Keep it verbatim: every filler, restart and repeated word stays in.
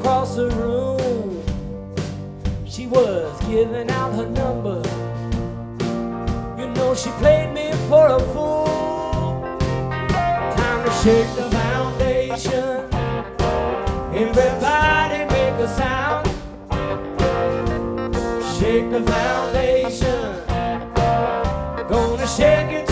across the room. She was giving out her number. You know she played me for a fool. Time to shake the foundation. Everybody make a sound. Shake the foundation. Gonna shake it